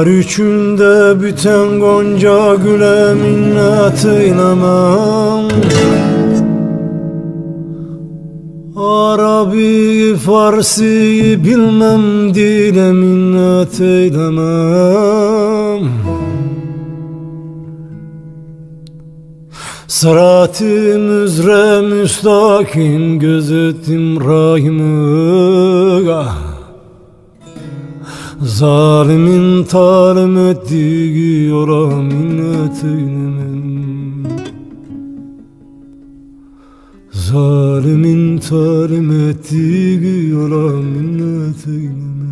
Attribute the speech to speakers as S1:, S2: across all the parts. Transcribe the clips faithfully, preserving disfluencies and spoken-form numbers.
S1: Yar üçünde biten gonca güle minnet eylemem. Arabi Farsi bilmem, dile minnet eylemem. Sırat-ı müzre müstakim gözettim rahimı. Zalimin talim ettiği yola minnet eylemem. Zalimin talim ettiği yola minnet eylemem.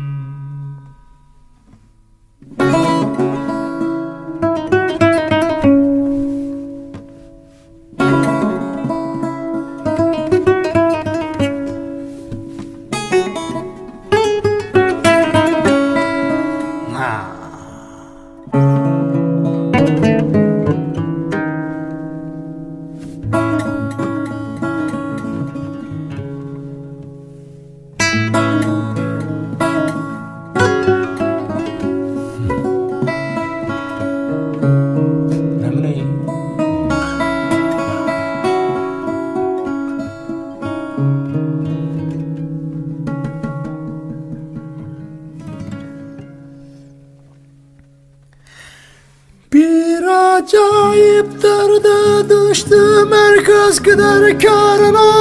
S2: Bir acayip derde düştüm herkes gider karına.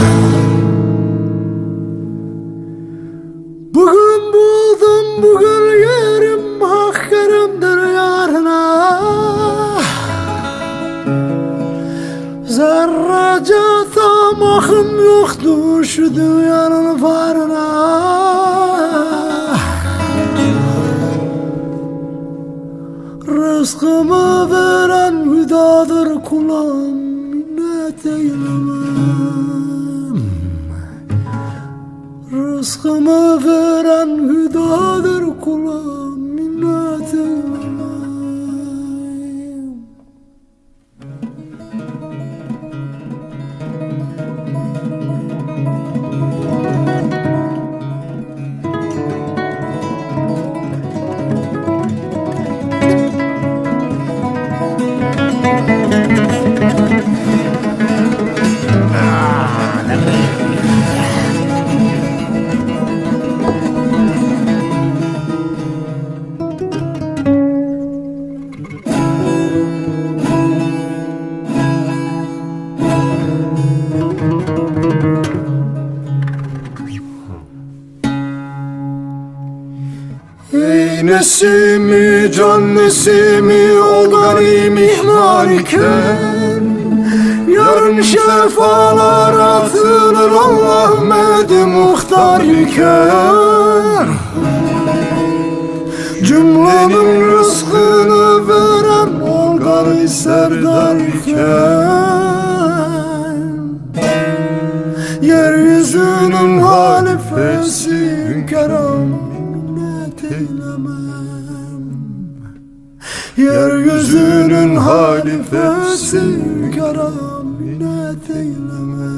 S2: Bugün buldum bugün yerim hak yerimdir yarına. Zerrece tamahım yoktu şu dünyanın varına. Rızkımı veren hüdadır kulağım, minnet eylemem. Rızkımı veren hüdadır kulağım, minnet eylemem.
S1: Ey nesimi can nesimi o garip ihmal iken, yarın şefalar atılır Allah Ahmet muhtar iken. Cümlenin rızkını veren ol garip serdar iken. Yeryüzünün halifesi hünkârım eylemem. Yeryüzünün halifesi hünkârım minnet eylemem.